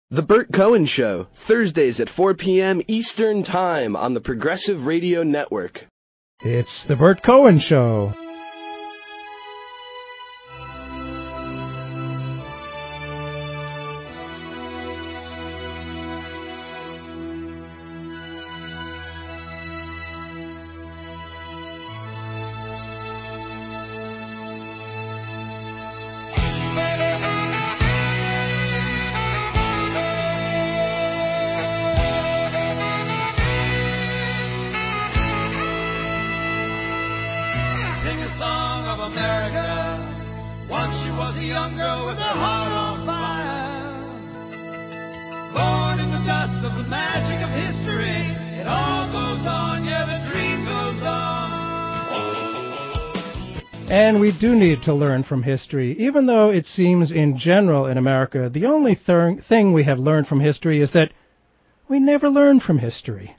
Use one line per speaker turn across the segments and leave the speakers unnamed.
The Burt Cohen Show, Thursdays at 4 p.m. Eastern Time on the Progressive Radio Network.
It's The Burt Cohen Show. And we do need to learn from history, even though it seems in general in America the only thing we have learned from history is that we never learn from history.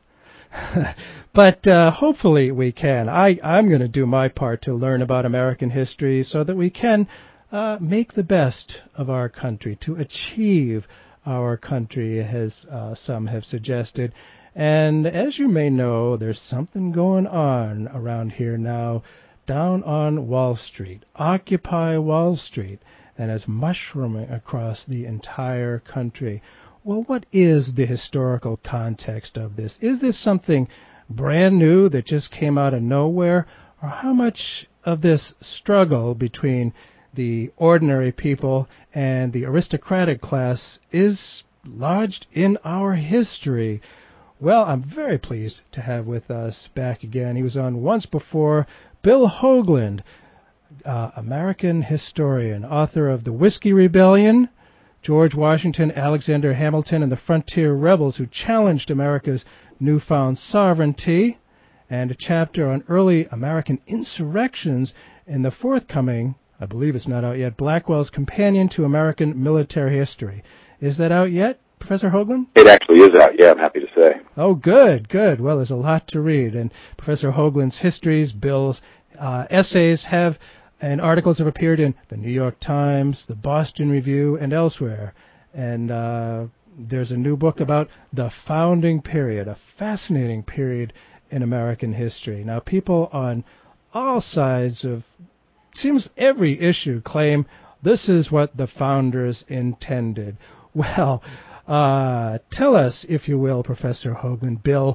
But hopefully we can. I'm going to do my part to learn about American history so that we can make the best of our country, to achieve our country, as some have suggested. And as you may know, there's something going on around here now, down on Wall Street, Occupy Wall Street, and is mushrooming across the entire country. Well, what is the historical context of this? Is this something brand new that just came out of nowhere? Or how much of this struggle between the ordinary people and the aristocratic class is lodged in our history? Well, I'm very pleased to have with us back again. He was on once before, Bill Hoagland, American historian, author of The Whiskey Rebellion, George Washington, Alexander Hamilton, and the Frontier Rebels Who Challenged America's Newfound Sovereignty, and a chapter on early American insurrections in the forthcoming, I believe it's not out yet, Blackwell's Companion to American Military History. Is that out yet, Professor Hoagland?
It actually is out, yeah, I'm happy to say.
Oh, good. Well, there's a lot to read, and Professor Hoagland's histories, Bill's essays and articles have appeared in the New York Times, the Boston Review, and elsewhere. And there's a new book about the founding period, a fascinating period in American history. Now, people on all sides of, seems every issue, claim this is what the founders intended. Well, tell us, if you will, Professor Hoagland, Bill,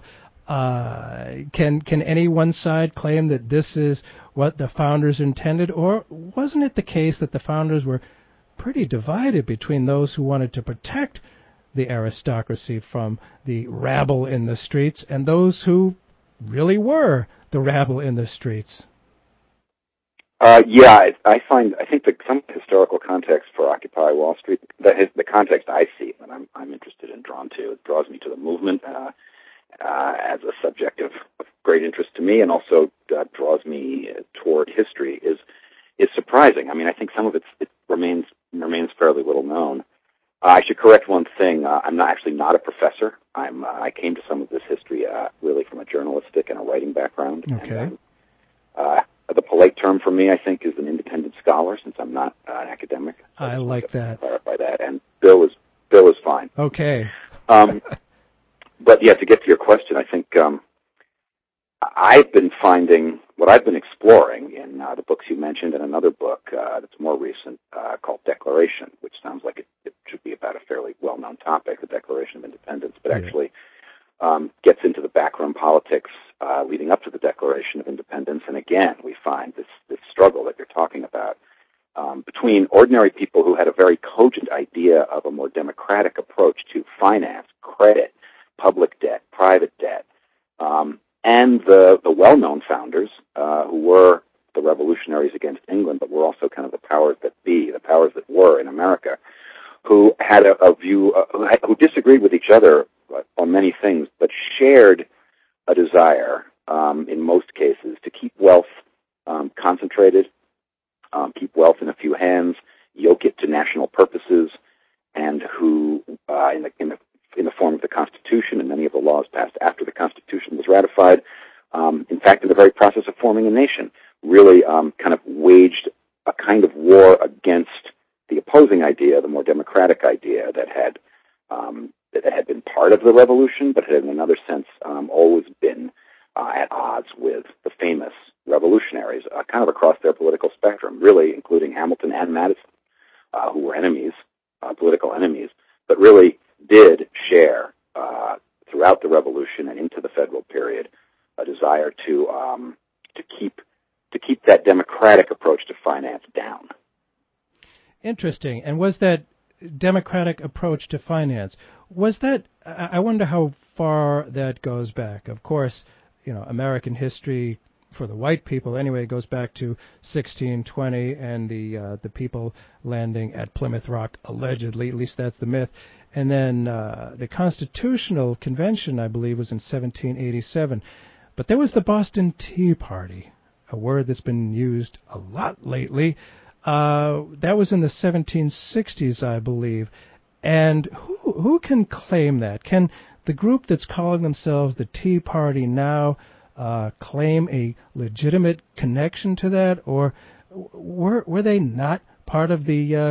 can any one side claim that this is what the founders intended, or wasn't it the case that the founders were pretty divided between those who wanted to protect the aristocracy from the rabble in the streets and those who really were the rabble in the streets?
I think some historical context for Occupy Wall Street, the context I see that I'm interested in, drawn to, it draws me to the movement as a subject of great interest to me, and also draws me toward history, is surprising. I mean, I think some of it remains fairly little known. I should correct one thing. I'm not a professor. I came to some of this history really from a journalistic and a writing background.
Okay.
And, the polite term for me, I think, is an independent scholar, since I'm not an academic. So
I like that.
Clarify that. And Bill is fine.
Okay.
But yeah, to get to your question, I think I've been finding what I've been exploring in the books you mentioned, and another book that's more recent called Declaration, which sounds like it should be about a fairly well-known topic, the Declaration of Independence, but actually gets into the backroom politics leading up to the Declaration of Independence. And again, we find this struggle that you're talking about between ordinary people who had a very cogent idea of a more democratic approach to finance, credit, public debt, private debt, and the well-known founders who were the revolutionaries against England, but were also kind of the powers that be, the powers that were in America, who had a view, who disagreed with each other on many things, but shared a desire, in most cases, to keep wealth concentrated, keep wealth in a few hands, yoke it to national purposes, and who, in the form of the Constitution and many of the laws passed after the Constitution was ratified, in fact, in the very process of forming a nation, really kind of waged a kind of war against the opposing idea, the more democratic idea that had part of the revolution, but had in another sense always been at odds with the famous revolutionaries, kind of across their political spectrum, really including Hamilton and Madison, who were enemies, political enemies, but really did share throughout the revolution and into the federal period a desire to keep that democratic approach to finance down.
Interesting. And was that democratic approach to finance, was that, I wonder how far that goes back. Of course, American history for the white people anyway goes back to 1620 and the people landing at Plymouth Rock, allegedly, at least that's the myth. And then the Constitutional Convention, I believe, was in 1787. But there was the Boston Tea Party, a word that's been used a lot lately. That was in the 1760s, I believe. And who can claim that? Can the group that's calling themselves the Tea Party now claim a legitimate connection to that, or were they not part of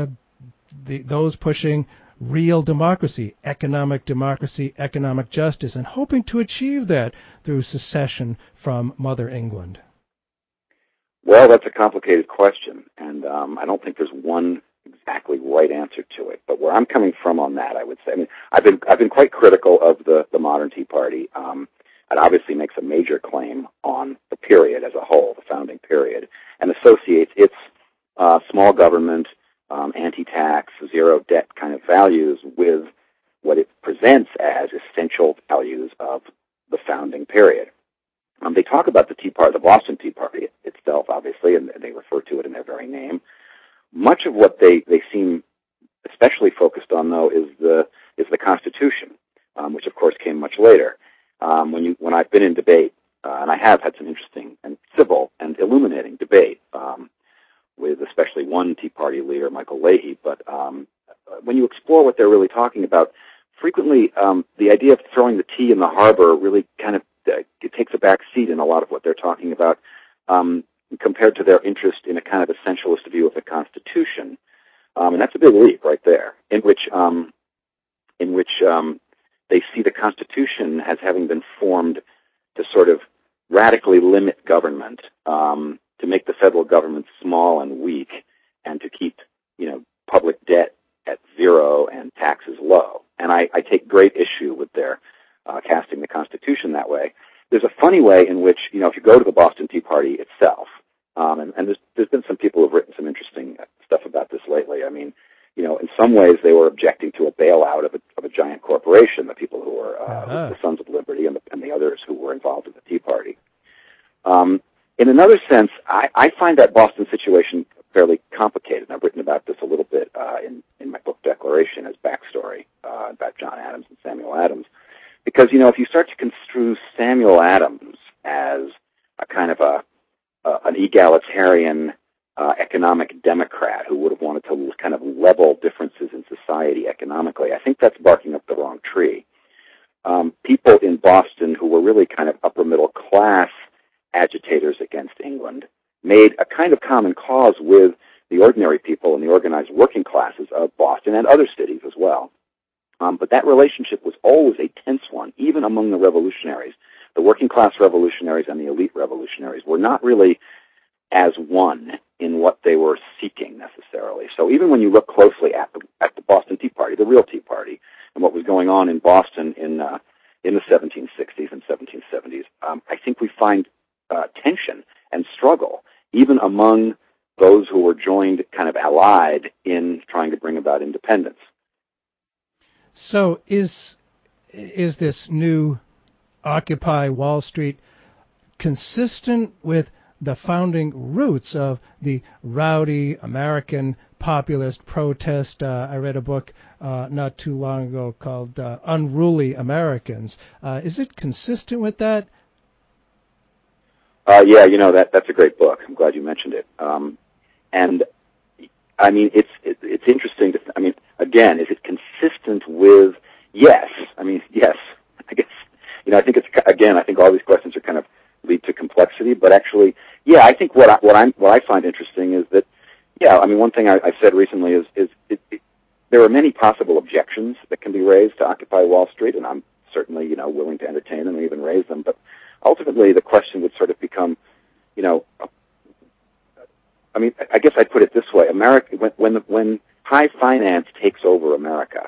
those pushing real democracy, economic justice, and hoping to achieve that through secession from Mother England?
Well, that's a complicated question, and I don't think there's one exactly right answer to it. But where I'm coming from on that, I would say, I've been quite critical of the modern Tea Party. It obviously makes a major claim on the period as a whole, the founding period, and associates its small government, anti-tax, zero debt kind of values with what it presents as essential values of the founding period. They talk about the Tea Party, the Boston Tea Party itself, obviously, and they refer to it in their very name. Much of what they seem especially focused on, though, is the Constitution, which of course came much later. When I've been in debate, and I have had some interesting and civil and illuminating debate with especially one Tea Party leader, Michael Leahy, but when you explore what they're really talking about, frequently the idea of throwing the tea in the harbor really kind of it takes a back seat in a lot of what they're talking about compared to their interest in a kind of essentialist view of the Constitution. And that's a big leap right there, in which they see the Constitution as having been formed to sort of radically limit government, to make the federal government small and weak, and to keep, public debt at zero and taxes low. And I take great issue with their casting the Constitution that way. There's a funny way in which, if you go to the Boston Tea Party itself, and there's been some people who have written some interesting stuff about this lately. In some ways they were objecting to a bailout of a giant corporation, the people who were the Sons of Liberty and the others who were involved in the Tea Party. In another sense, I find that Boston situation fairly complicated. I've written about this a little bit in my book Declaration as backstory about John Adams and Samuel Adams. Because, if you start to construe Samuel Adams as a kind of an egalitarian economic democrat who would have wanted to kind of level differences in society economically, I think that's barking up the wrong tree. People in Boston who were really kind of upper middle class agitators against England made a kind of common cause with the ordinary people and the organized working classes of Boston and other cities as well. But that relationship was always a tense one, even among the revolutionaries. The working class revolutionaries and the elite revolutionaries were not really as one in what they were seeking necessarily. So even when you look closely at the Boston Tea Party, the real Tea Party, and what was going on in Boston in the 1760s and 1770s, I think we find tension and struggle even among those who were joined, kind of allied in trying to bring about independence.
So is this new Occupy Wall Street consistent with the founding roots of the rowdy American populist protest? I read a book not too long ago called Unruly Americans. Is it consistent with that?
Yeah, that's a great book. I'm glad you mentioned it. And it's interesting to. Again, is it consistent with? Yes. Yes. I guess. I think it's again. I think all these questions are kind of lead to complexity, but actually, yeah. I think what I find interesting is that, yeah. One thing I said recently is there are many possible objections that can be raised to Occupy Wall Street, and I'm certainly, willing to entertain them and even raise them. But ultimately, the question would sort of become, I guess I'd put it this way: America, when high finance takes over America,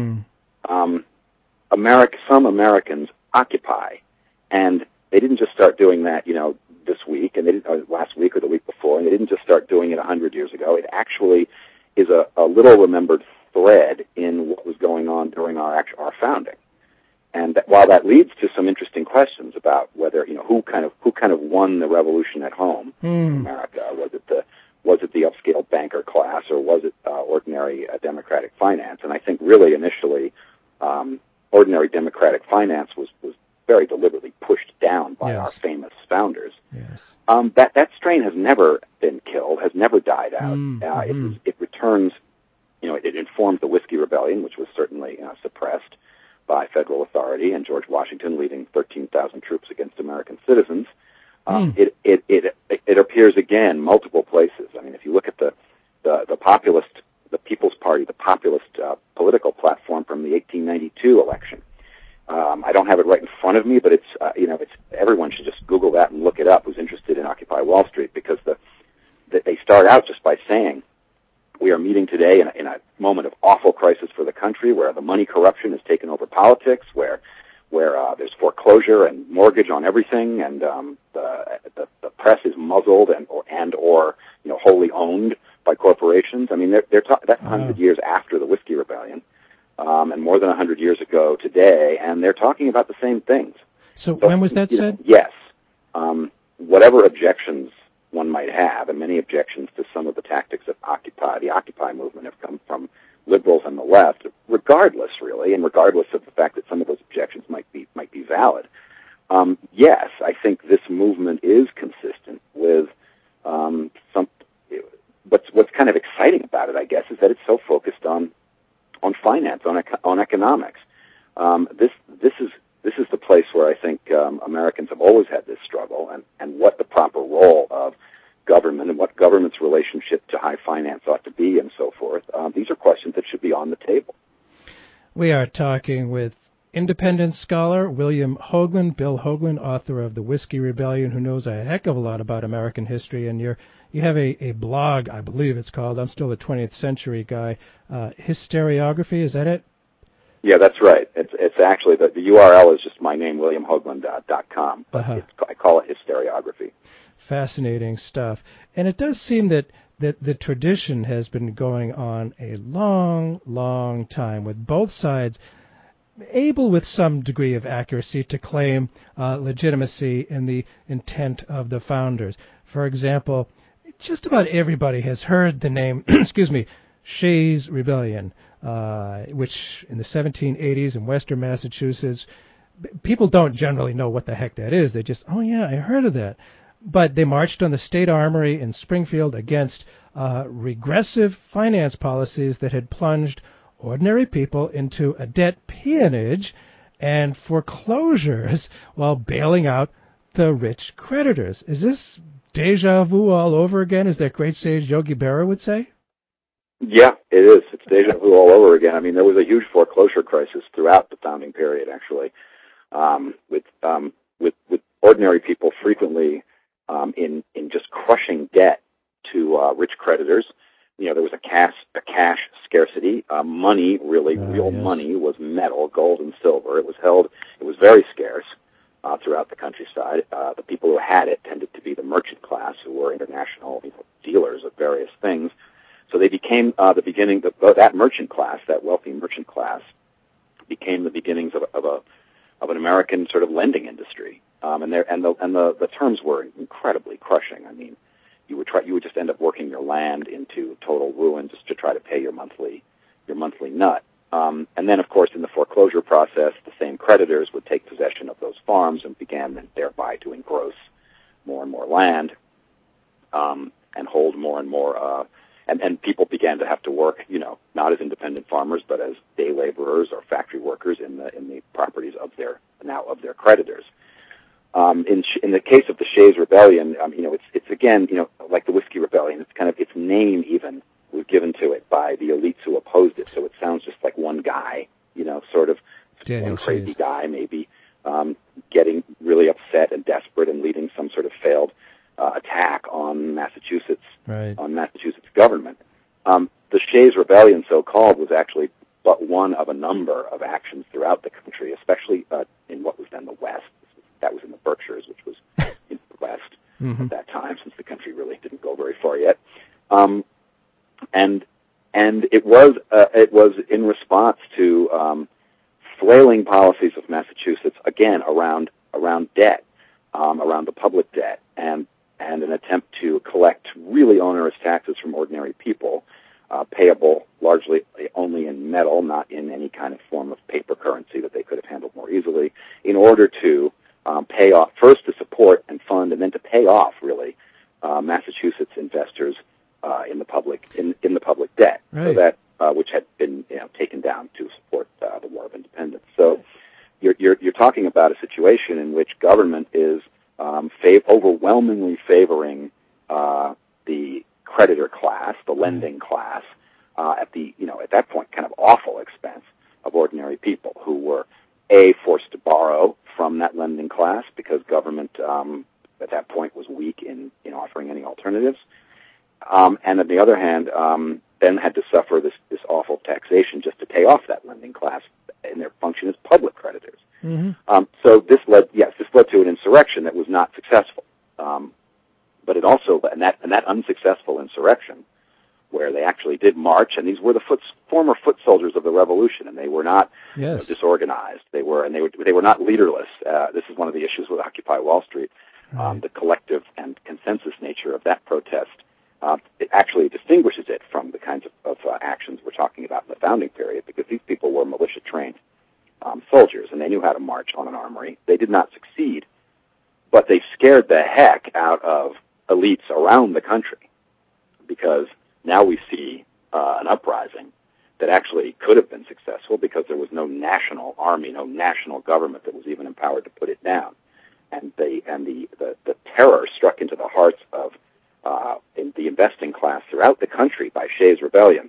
some Americans occupy, and they didn't just start doing that, this week, and they didn't, or last week or the week before, and they didn't just start doing it 100 years ago. It actually is a little remembered thread in what was going on during our founding. And while that leads to some interesting questions about whether, who kind of won the revolution at home in America, was it the upscale banker class, or was it ordinary democratic finance? And I think really initially, ordinary democratic finance was very deliberately pushed down by our famous founders.
Yes.
That strain has never been killed, has never died out. It returns, it informed the Whiskey Rebellion, which was certainly suppressed by federal authority, and George Washington leading 13,000 troops against American citizens. It appears again multiple places. I mean, if you look at the populist, the People's Party, the populist political platform from the 1892 election. I don't have it right in front of me, but it's everyone should just Google that and look it up who's interested in Occupy Wall Street, because they start out just by saying, we are meeting today in a moment of awful crisis for the country, where the money corruption has taken over politics, where there's foreclosure and mortgage on everything, and the press is muzzled and or wholly owned by corporations. I mean, that's 100 years after the Whiskey Rebellion, and more than 100 years ago today, and they're talking about the same things.
So when was that said?
Yes. Whatever objections one might have, and many objections to some of the tactics of the Occupy movement have come from liberals and the left, regardless, really, and regardless of the fact that some of those objections might be valid. Yes, I think this movement is consistent with what's kind of exciting about it, I guess, is that it's so focused on finance, on economics. This is the place where I think Americans have always had this struggle, and what the proper role of government and what government's relationship to high finance ought to be, and so forth. These are questions that should be on the table. We
are talking with independent scholar William Hoagland, Bill Hoagland, author of The Whiskey Rebellion, who knows a heck of a lot about American history, and you have a blog, I believe it's called, I'm still a 20th century guy, Historiography, is that it?
Yeah, that's right. It's actually, the URL is just my name, williamhoagland.com, but I call it Historiography.
Fascinating stuff. And it does seem that the tradition has been going on a long, long time, with both sides able with some degree of accuracy to claim legitimacy in the intent of the founders. For example, just about everybody has heard the name, Shays' Rebellion, which in the 1780s in western Massachusetts, people don't generally know what the heck that is. They just, oh yeah, I heard of that. But they marched on the State Armory in Springfield against regressive finance policies that had plunged ordinary people into a debt peonage and foreclosures while bailing out the rich creditors. Is this deja vu all over again, as that great sage Yogi Berra would say?
Yeah, it is. It's deja vu all over again. I mean, there was a huge foreclosure crisis throughout the founding period, actually, with ordinary people frequently in just crushing debt to rich creditors. There was a cash scarcity. Money, really, real money was metal, gold and silver. It was very scarce throughout the countryside. The people who had it tended to be the merchant class, who were international dealers of various things. So they became the beginning. That merchant class, that wealthy merchant class, became the beginnings of an American sort of lending industry. And the terms were incredibly crushing. I mean, you would just end up working your land into total ruin just to try to pay your monthly nut. And then, of course, in the foreclosure process, the same creditors would take possession of those farms and began then thereby to engross more and more land, and hold more and more. And people began to have to work, not as independent farmers, but as day laborers or factory workers in the properties of their creditors. In the case of the Shays' Rebellion, it's again, like the Whiskey Rebellion. It's kind of its name even was given to it by the elites who opposed it. So it sounds just like one guy, sort of
Daniel
one crazy
Shays.
guy maybe, getting really upset and desperate and leading some sort of failed attack on Massachusetts,
Right.
on Massachusetts government. The Shays Rebellion, so-called, was actually but one of a number of actions throughout the country, especially in what was then the West. That was in the Berkshires, which was in the West at that time, since the country really didn't go very far yet. And it was in response to flailing policies of Massachusetts, again around debt, around the public debt, and an attempt to collect really onerous taxes from ordinary people, payable largely only in metal, not in any kind of form of paper currency that they could have handled more easily, in order to pay off, first to support and fund, and then to pay off really Massachusetts investors in the public debt,
right.
so that which had been taken down to support the War of Independence. So you're talking about a situation in which government is overwhelmingly favoring the creditor class, the lending class, at that point kind of awful expense of ordinary people who were forced to borrow from that lending class because government at that point was weak in offering any alternatives, and on the other hand, then had to suffer this awful taxation just to pay off that lending class in their function as public creditors.
Mm-hmm.
So this led to an insurrection that was not successful. But it also, and that unsuccessful insurrection, where they actually did march, and these were the former foot soldiers of the revolution, and they were not disorganized. They were not leaderless. This is one of the issues with Occupy Wall Street. The collective and consensus nature of that protest, it actually distinguishes it from the kinds of actions we're talking about in the founding period, because these people were militia-trained soldiers, and they knew how to march on an armory. They did not succeed, but they scared the heck out of elites around the country, because now we see an uprising that actually could have been successful because there was no national army, no national government that was even empowered to put it down. And the terror struck into the hearts of in the investing class throughout the country by Shays' Rebellion.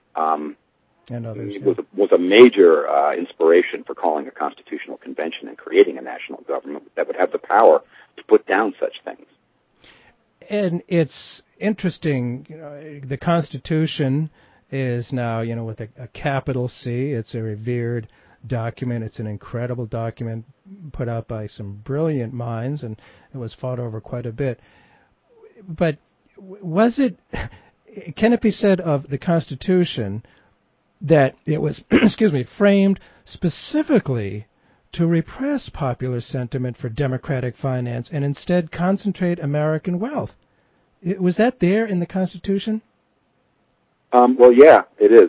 And others,
was a major inspiration for calling a constitutional convention and creating a national government that would have the power to put down such things.
And it's interesting, the Constitution is now, with a capital C. It's a revered document. It's an incredible document put out by some brilliant minds, and it was fought over quite a bit. But can it be said of the Constitution that it was, framed specifically to repress popular sentiment for democratic finance and instead concentrate American wealth? Was that there in the Constitution?
Well, yeah, it is.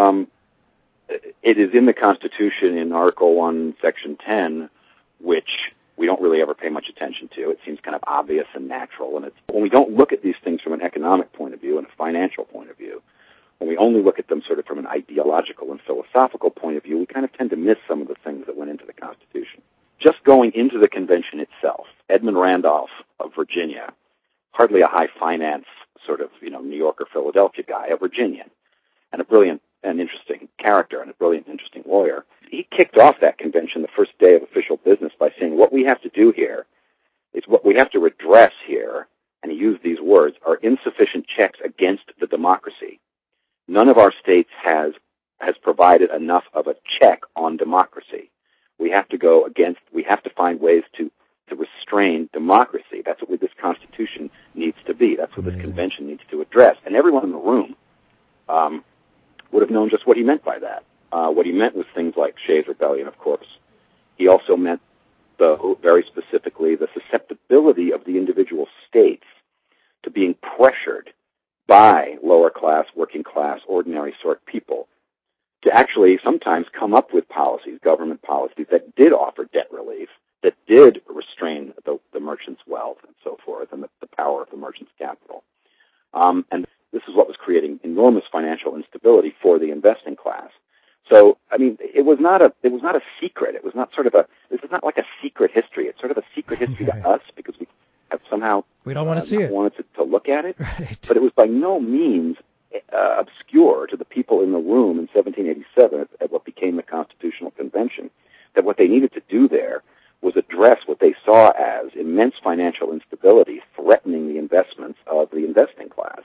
It is in the Constitution in Article 1, Section 10, which we don't really ever pay much attention to. It seems kind of obvious and natural. And when we don't look at these things from an economic point of view and a financial point of view, when we only look at them sort of from an ideological and philosophical point of view, we kind of tend to miss some of the things that went into the Constitution. Just going into the convention itself, Edmund Randolph of Virginia, hardly a high finance sort of, New York or Philadelphia guy, a Virginian, and a brilliant and interesting character and a brilliant and interesting lawyer. He kicked off that convention the first day of official business by saying, what we have to do here is what we have to redress here, and he used these words, are insufficient checks against the democracy. None of our states has provided enough of a check on democracy. We have to find ways to restrain democracy. That's what this Constitution needs to be. That's what this convention needs to address. And everyone in the room would have known just what he meant by that. What he meant was things like Shays' Rebellion, of course. He also meant, very specifically, the susceptibility of the individual states to being pressured by lower class, working class, ordinary sort people to actually sometimes come up with policies, government policies, that did offer debt relief, that did restrain the merchant's wealth and so forth, and the power of the merchant's capital. And this is what was creating enormous financial instability for the investing class. So, it was not a secret. It was not this is not like a secret history. It's sort of a secret history to us because we don't want to see it. Wanted to look at it.
Right.
But it was by no means obscure to the people in the room in 1787 at what became the Constitutional Convention, that what they needed to do there was address what they saw as immense financial instability threatening the investments of the investing class.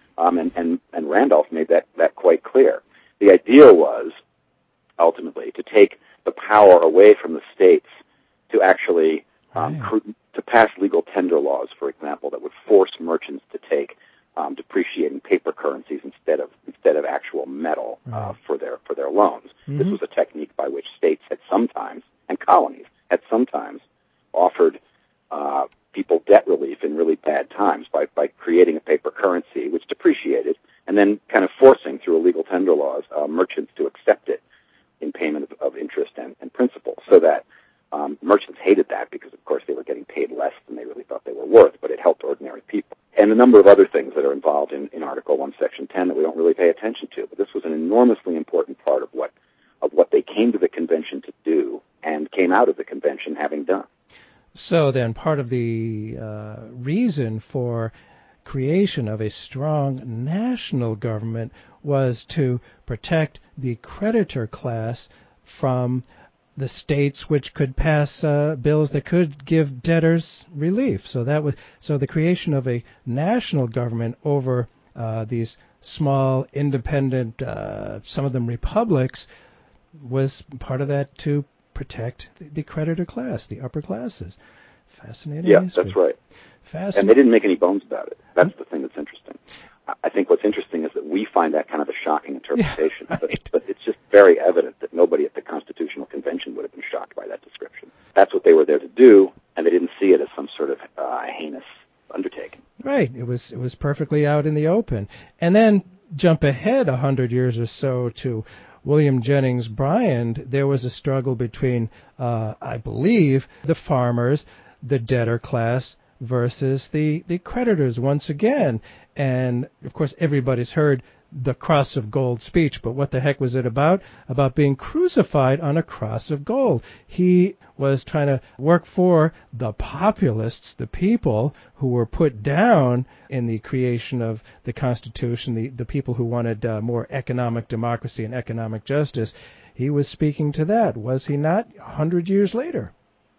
And Randolph made that quite clear. The idea was, ultimately, to take the power away from the states to actually to pass legal tender laws, for example, that would force merchants to take depreciating paper currencies instead of actual metal for their loans. Mm-hmm. This was a technique by which states had sometimes, and colonies had sometimes, offered people debt relief in really bad times by creating a paper currency which depreciated, and then kind of forcing through illegal tender laws merchants to accept it in payment of interest and principal, so that merchants hated that because, of course, they were getting paid less than they really thought they were worth, but it helped ordinary people. And a number of other things that are involved in Article 1, Section 10 that we don't really pay attention to. But this was an enormously important part of what they came to the convention to do and came out of the convention having done.
So then part of the reason for creation of a strong national government was to protect the creditor class from the states which could pass bills that could give debtors relief. So the creation of a national government over these small, independent, some of them republics, was part of that to protect the creditor class, the upper classes. Fascinating.
Yeah,
history.
That's right. And they didn't make any bones about it. That's the thing that's interesting. I think what's interesting is that we find that kind of a shocking interpretation,
yeah, right.
but it's just very evident that nobody at the Constitutional Convention would have been shocked by that description. That's what they were there to do, and they didn't see it as some sort of heinous undertaking.
Right. It was perfectly out in the open. And then jump ahead 100 years or so to William Jennings Bryan. There was a struggle between, I believe, the farmers, the debtor class, versus the creditors once again. And, of course, everybody's heard the Cross of Gold speech, but what the heck was it about? About being crucified on a cross of gold. He was trying to work for the populists, the people who were put down in the creation of the Constitution, the people who wanted more economic democracy and economic justice. He was speaking to that, was he not, 100 years later?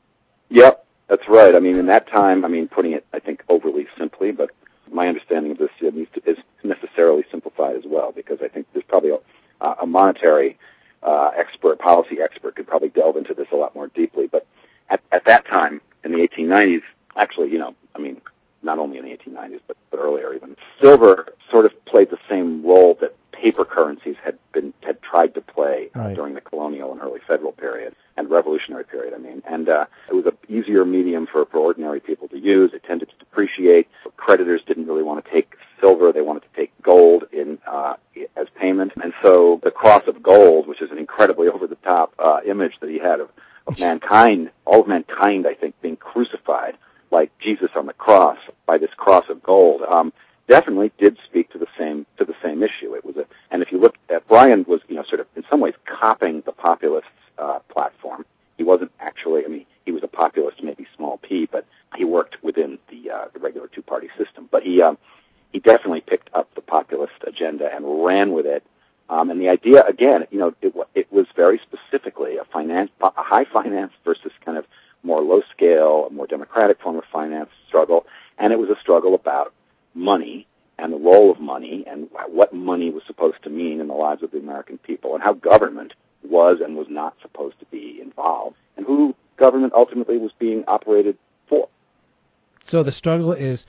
Yep. That's right. I mean, in that time, putting it, I think, overly simply, but my understanding of this is necessarily simplified as well, because I think there's probably a monetary policy expert could probably delve into this a lot more deeply. But at that time, in the 1890s, actually, not only in the 1890s, but earlier even, silver sort of played the same role that paper currencies had tried to play during the colonial and early federal period and revolutionary period. And it was an easier medium for ordinary people to use. It tended to depreciate. Creditors didn't really want to take silver; they wanted to take gold as payment. And so the cross of gold, which is an incredibly over-the-top image that he had of mankind, all of mankind, I think, being crucified like Jesus on the cross by this cross of gold, definitely did speak to the same issue. It was and if you look at Bryan was sort of in some ways copying the populist platform. He wasn't actually. He was a populist, maybe small p, but he worked within the regular two-party system. But he definitely picked up the populist agenda and ran with it. And the idea, again, it was very specifically a high finance versus kind of more low scale, a more democratic form of finance struggle, and it was a struggle about money and the role of money and what money was supposed to mean in the lives of the American people and how government was and was not supposed to be involved and who government ultimately was being operated for. So
the struggle is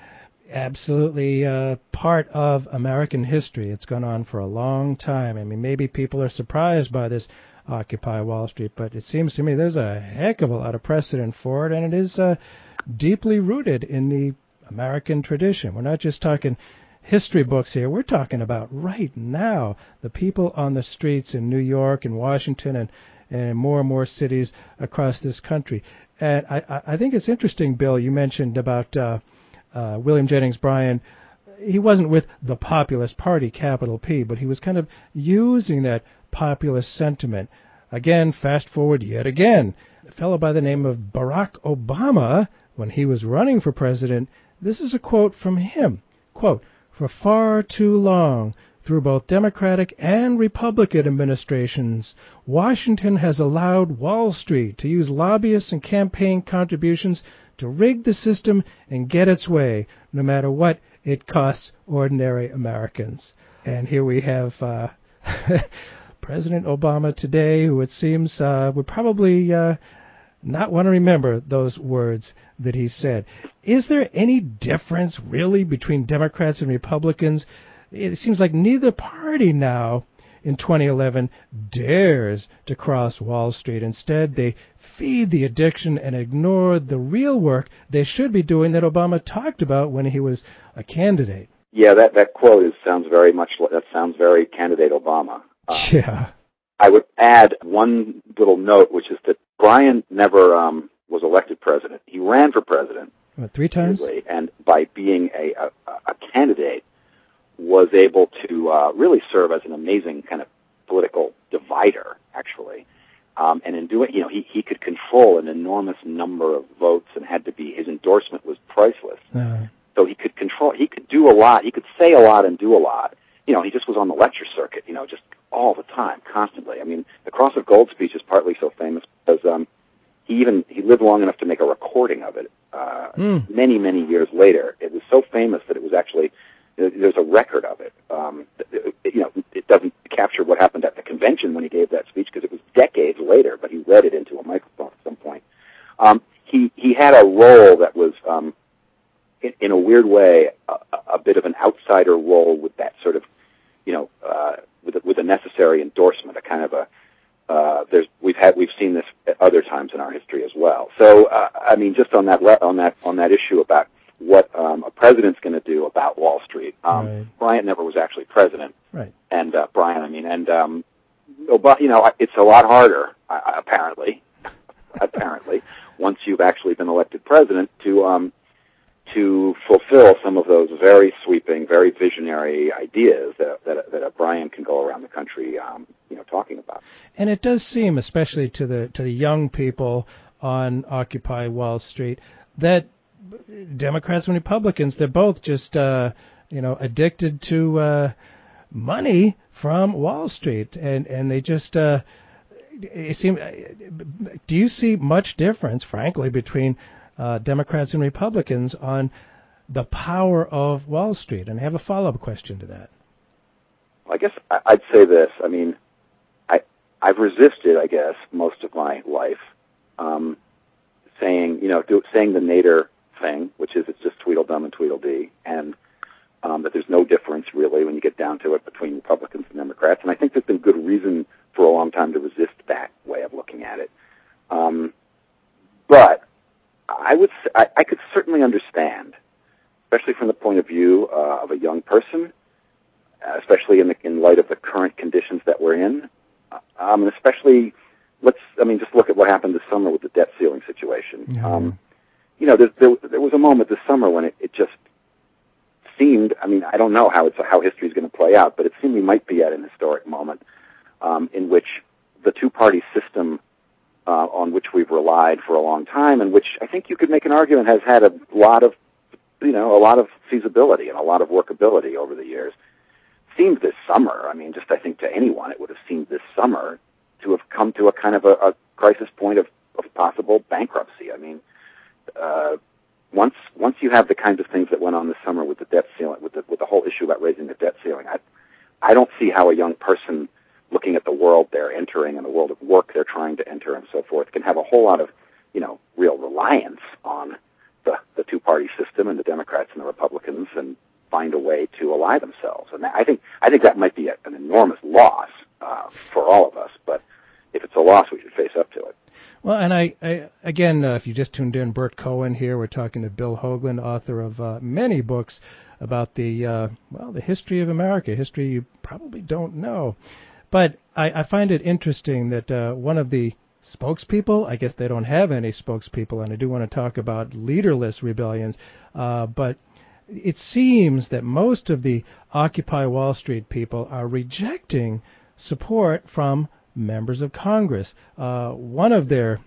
absolutely part of American history. It's gone on for a long time. Maybe people are surprised by this Occupy Wall Street, but it seems to me there's a heck of a lot of precedent for it, and it is deeply rooted in the American tradition. We're not just talking history books here. We're talking about right now the people on the streets in New York and Washington and more cities across this country. And I think it's interesting, Bill, you mentioned about William Jennings Bryan. He wasn't with the Populist Party, capital P, but he was kind of using that populist sentiment. Again, fast forward yet again. A fellow by the name of Barack Obama, when he was running for president, this is a quote from him. Quote, For far too long, through both Democratic and Republican administrations, Washington has allowed Wall Street to use lobbyists and campaign contributions to rig the system and get its way, no matter what it costs ordinary Americans. And here we have President Obama today, who it seems would probably not want to remember those words that he said. Is there any difference really between Democrats and Republicans? It seems like neither party now in 2011 dares to cross Wall Street. Instead, they feed the addiction and ignore the real work they should be doing that Obama talked about when he was a candidate.
Yeah, that quote sounds very candidate Obama.
Yeah.
I would add one little note, which is that Bryan never was elected president. He ran for president.
What, 3 times?
And by being a candidate, was able to really serve as an amazing kind of political divider, actually. And in doing, he could control an enormous number of votes, and his endorsement was priceless. So he could do a lot. He could say a lot and do a lot. He just was on the lecture circuit, just all the time, constantly. I mean, the Cross of Gold speech is partly so famous because he lived long enough to make a recording of it many, many years later. It was so famous that it was actually, there's a record of it. It doesn't capture what happened at the convention when he gave that speech because it was decades later, but he read it into a microphone at some point. He had a role that was, in a weird way, a bit of an outsider role with that sort of, with a necessary endorsement, a kind of we've seen this at other times in our history as well. So, just on that issue about what a president's going to do about Wall Street.
Right.
Bryant never was actually president,
right?
And Obama, it's a lot harder, apparently, once you've actually been elected president to fulfill some of those very sweeping, very visionary ideas that Bryan can go around the country, talking about.
And it does seem, especially to the young people on Occupy Wall Street, that Democrats and Republicans, they're both just addicted to money from Wall Street, and they just it seems. Do you see much difference, frankly, between Democrats and Republicans on the power of Wall Street? And I have a follow-up question to that.
I guess I'd say this. I mean, I've resisted, I guess, most of my life, saying the Nader thing, which is it's just Tweedledum and Tweedledee, and that there's no difference really when you get down to it between Republicans and Democrats. And I think there's been good reason for a long time to resist that way of looking at it. But I could certainly understand, especially from the point of view of a young person, especially in light of the current conditions that we're in, and especially just look at what happened this summer with the debt ceiling situation.
Yeah.
There was a moment this summer when it just seemed, I don't know how history is going to play out, but it seemed we might be at an historic moment in which the two-party system on which we've relied for a long time, and which I think you could make an argument has had a lot of feasibility and a lot of workability over the years, seemed this summer, I think to anyone it would have seemed this summer to have come to a kind of a crisis point of possible bankruptcy. Once you have the kinds of things that went on this summer with the debt ceiling, with the whole issue about raising the debt ceiling, I don't see how a young person looking at the world they're entering and the world of work they're trying to enter and so forth can have a whole lot of, real reliance on the two-party system and the Democrats and the Republicans and find a way to ally themselves. And I think that might be an enormous loss for all of us. But if it's a loss, we should face up to it.
Well, and I again, if you just tuned in, Bert Cohen here. We're talking to Bill Hoagland, author of many books about the history of America, history you probably don't know. But I find it interesting that one of the spokespeople, I guess they don't have any spokespeople, and I do want to talk about leaderless rebellions, but it seems that most of the Occupy Wall Street people are rejecting support from members of Congress. One of their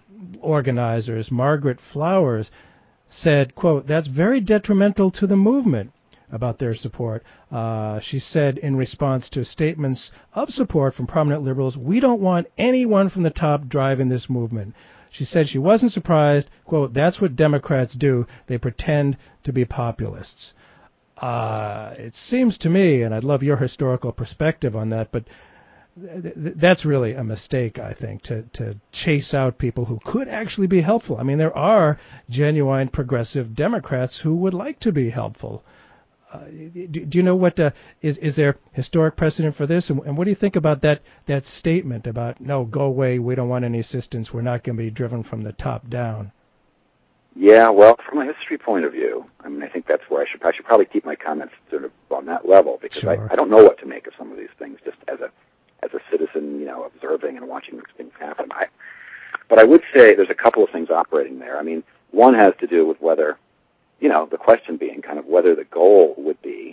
organizers, Margaret Flowers, said, quote, "That's very detrimental to the movement. about their support. She said in response to statements of support from prominent liberals, "We don't want anyone from the top driving this movement." She said she wasn't surprised. Quote, "That's what Democrats do. They pretend to be populists." It seems to me, and I'd love your historical perspective on that, but that's really a mistake, I think, to chase out people who could actually be helpful. I mean, there are genuine progressive Democrats who would like to be helpful. Do you know what is there historic precedent for this? And what do you think about that statement about, no, go away, we don't want any assistance, we're not going to be driven from the top down?
Yeah, well, from a history point of view, I mean, I think that's where I should probably keep my comments sort of on that level, because
sure.
I don't know what to make of some of these things just as a citizen, observing and watching these things happen. But I would say there's a couple of things operating there. I mean, one has to do with whether, the question being kind of whether the goal would be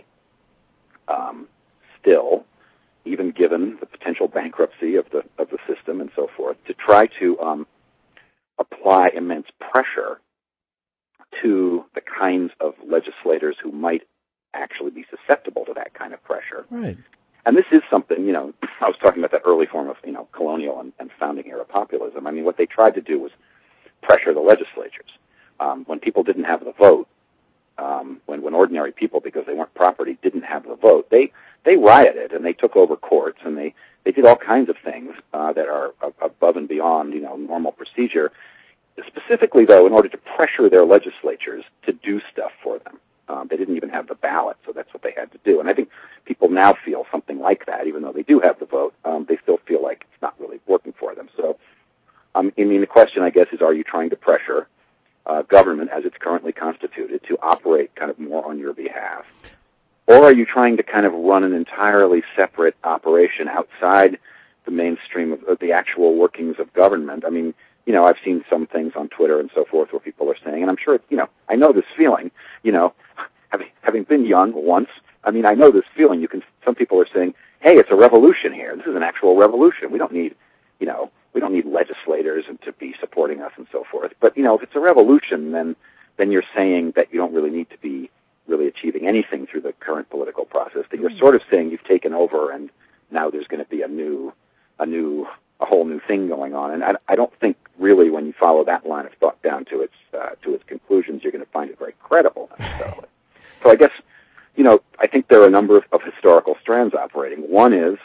still, even given the potential bankruptcy of the system and so forth, to try to apply immense pressure to the kinds of legislators who might actually be susceptible to that kind of pressure.
Right.
And this is something, I was talking about that early form of, colonial and founding era populism. I mean, what they tried to do was pressure the legislatures. When people didn't have the vote, when ordinary people, because they weren't property, didn't have the vote, they rioted and they took over courts and they did all kinds of things that are above and beyond, normal procedure. Specifically, though, in order to pressure their legislatures to do stuff for them. They didn't even have the ballot, so that's what they had to do. And I think people now feel something like that, even though they do have the vote. They still feel like it's not really working for them. So, the question, I guess, is, are you trying to pressure government as it's currently constituted to operate kind of more on your behalf? Or are you trying to kind of run an entirely separate operation outside the mainstream of the actual workings of government? I mean, I've seen some things on Twitter and so forth where people are saying, and I'm sure it's, I know this feeling, having been young once, I know this feeling. Some people are saying, hey, it's a revolution here. This is an actual revolution. We don't need legislators and to be supporting us and so forth. But, if it's a revolution, then you're saying that you don't really need to be really achieving anything through the current political process, that you're sort of saying you've taken over and now there's going to be a whole new thing going on. And I don't think really when you follow that line of thought down to its conclusions, you're going to find it very credible necessarily. So I guess, I think there are a number of historical strands operating. One is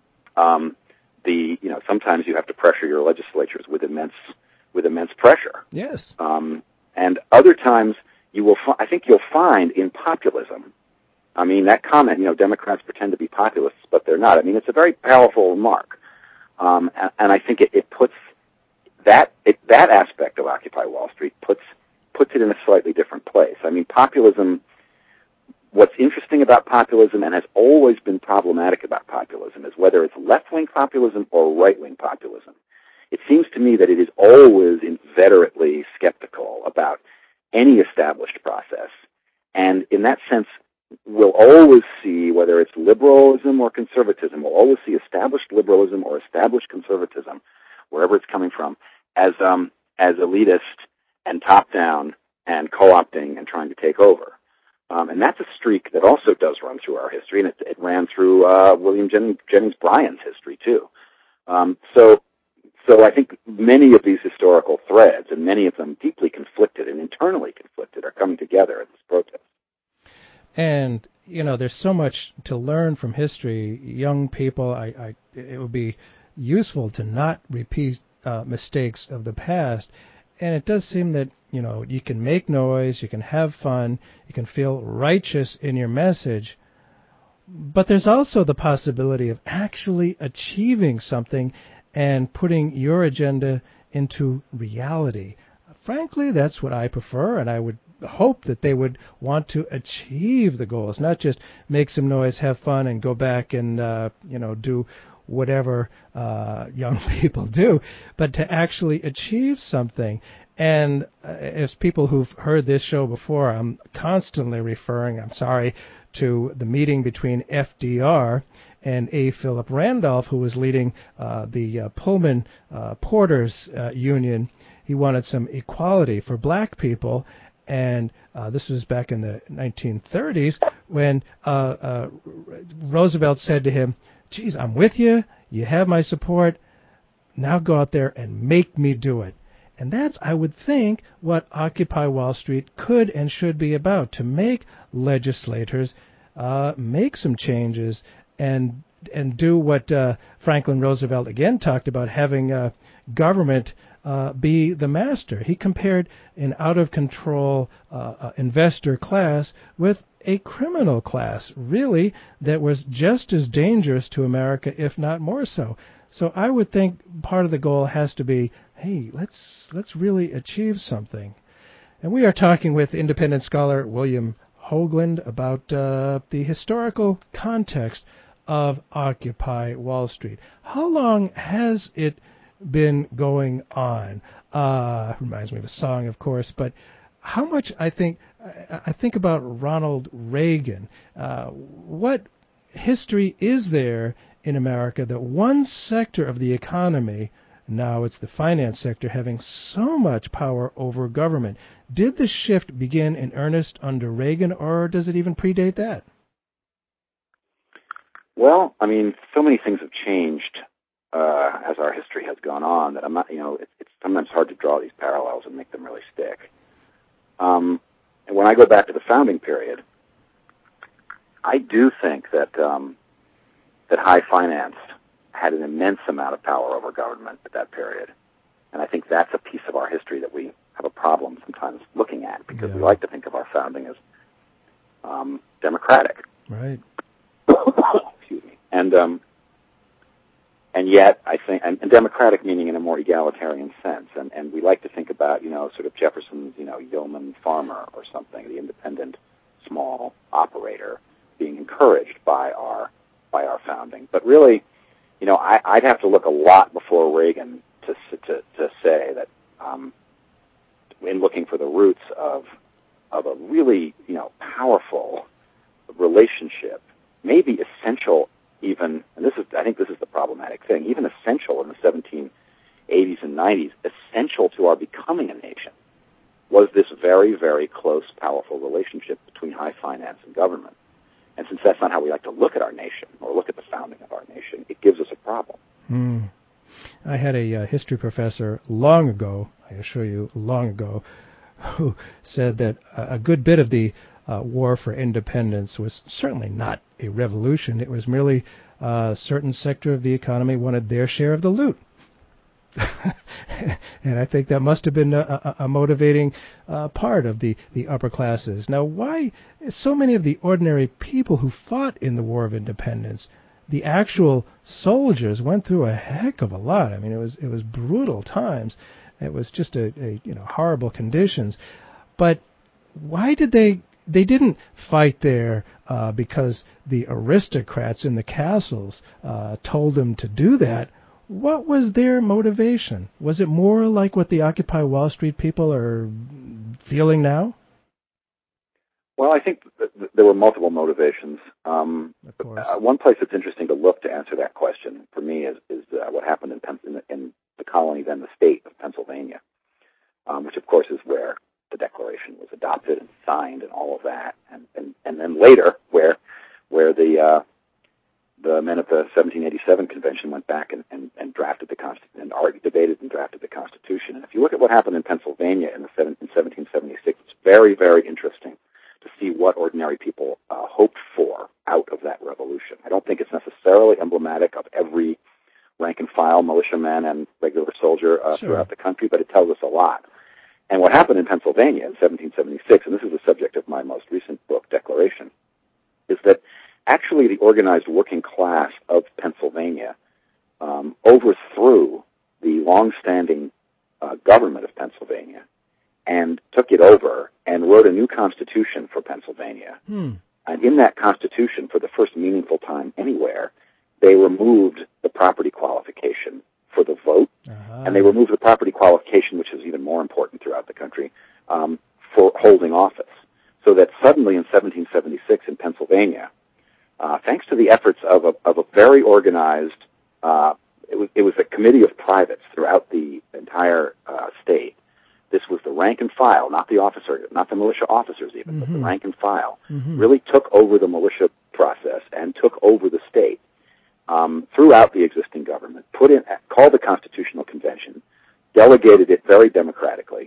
sometimes you have to pressure your legislatures with immense pressure.
Yes.
And other times I think you'll find in populism, that comment, Democrats pretend to be populists, but they're not. It's a very powerful remark. And I think it puts that aspect of Occupy Wall Street puts it in a slightly different place. Populism, what's interesting about populism and has always been problematic about populism is whether it's left-wing populism or right-wing populism. It seems to me that it is always inveterately skeptical about any established process. And in that sense, we'll always see, whether it's liberalism or conservatism, we'll always see established liberalism or established conservatism, wherever it's coming from, as elitist and top-down and co-opting and trying to take over. And that's a streak that also does run through our history, and it ran through William Jennings Bryan's history, too. So I think many of these historical threads, and many of them deeply conflicted and internally conflicted, are coming together at this protest.
And, there's so much to learn from history. Young people, it would be useful to not repeat mistakes of the past. And it does seem that, you can make noise, you can have fun, you can feel righteous in your message, but there's also the possibility of actually achieving something and putting your agenda into reality. Frankly, that's what I prefer, and I would hope that they would want to achieve the goals, not just make some noise, have fun, and go back and, do whatever young people do, but to actually achieve something. And as people who've heard this show before, I'm constantly referring, I'm sorry, to the meeting between FDR and A. Philip Randolph, who was leading the Pullman Porters Union. He wanted some equality for black people. And this was back in the 1930s when Roosevelt said to him, geez, I'm with you. You have my support. Now go out there and make me do it. And that's, I would think, what Occupy Wall Street could and should be about, to make legislators make some changes and do what Franklin Roosevelt again talked about, having government be the master. He compared an out-of-control investor class with a criminal class, really, that was just as dangerous to America, if not more so. So I would think part of the goal has to be, hey, let's really achieve something. And we are talking with independent scholar William Hoagland about the historical context of Occupy Wall Street. How long has it been going on? Reminds me of a song, of course, but how much I think about Ronald Reagan. What history is there in America that one sector of the economy, now it's the finance sector, having so much power over government? Did the shift begin in earnest under Reagan, or does it even predate that?
Well, I mean, so many things have changed as our history has gone on that I'm not, it's sometimes hard to draw these parallels and make them really stick. And when I go back to the founding period, I do think that that high finance had an immense amount of power over government at that period. And I think that's a piece of our history that we have a problem sometimes looking at, because we like to think of our founding as democratic.
Right.
Excuse me. And yet, I think, and democratic meaning in a more egalitarian sense, and we like to think about, sort of Jefferson's, yeoman farmer or something, the independent small operator being encouraged by our founding. But really, I'd have to look a lot before Reagan to say that, in looking for the roots of a really, powerful relationship, maybe essential even, and I think this is the problematic thing, even essential in the 1780s and 90s, essential to our becoming a nation, was this very, very close, powerful relationship between high finance and government. And since that's not how we like to look at our nation or look at the founding of our nation, it gives us a problem.
I had a history professor long ago, I assure you, long ago, who said that a good bit of the war for independence was certainly not a revolution. It was merely a certain sector of the economy wanted their share of the loot. And I think that must have been a motivating part of the upper classes. Now, why so many of the ordinary people who fought in the War of Independence, the actual soldiers, went through a heck of a lot. I mean, it was brutal times. It was just a horrible conditions. But why did they didn't fight there because the aristocrats in the castles told them to do that? What was their motivation? Was it more like what the Occupy Wall Street people are feeling now?
Well, I think there were multiple motivations.
Of course.
One place that's interesting to look to answer that question for me is what happened in the colony, then the state of Pennsylvania, which of course is where the Declaration was adopted and signed and all of that, and then later where the men at the 1787 convention went back and drafted the Constitution, and debated and drafted the Constitution. And if you look at what happened in Pennsylvania in 1776, it's very, very interesting to see what ordinary people hoped for out of that revolution. I don't think it's necessarily emblematic of every rank and file militiaman and regular soldier throughout the country, but it tells us a lot. And what happened in Pennsylvania in 1776, and this is the subject of my most recent book, Declaration, is that actually the organized working class of Pennsylvania overthrew the long-standing government of Pennsylvania and took it over and wrote a new constitution for Pennsylvania. And in that constitution, for the first meaningful time anywhere, they removed the property qualification for the vote, and they removed the property qualification, which is even more important throughout the country, for holding office. So that suddenly in 1776 in Pennsylvania, thanks to the efforts of a very organized, it was a committee of privates throughout the entire state, this was the rank and file, not the officer, not the militia officers even, but the rank and file, really took over the militia process and took over the state throughout the existing government, called the Constitutional Convention, delegated it very democratically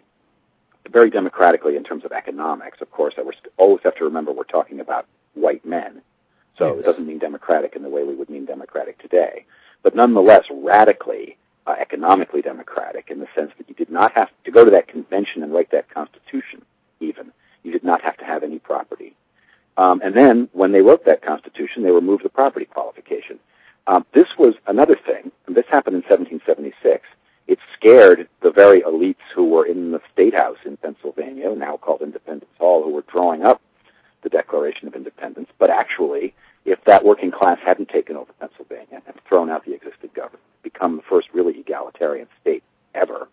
in terms of economics. Of course, we always have to remember we're talking about white men, so it doesn't mean democratic in the way we would mean democratic today, but nonetheless radically economically democratic in the sense that you did not have to go to that convention and write that constitution even. You did not have to have any property. And then when they wrote that constitution, they removed the property qualification. This was another thing, and this happened in 1776. It scared the very elites who were in the State House in Pennsylvania, now called Independence Hall, who were drawing up the Declaration of Independence. But actually, if that working class hadn't taken over Pennsylvania and thrown out the existing government, become the first really egalitarian state ever,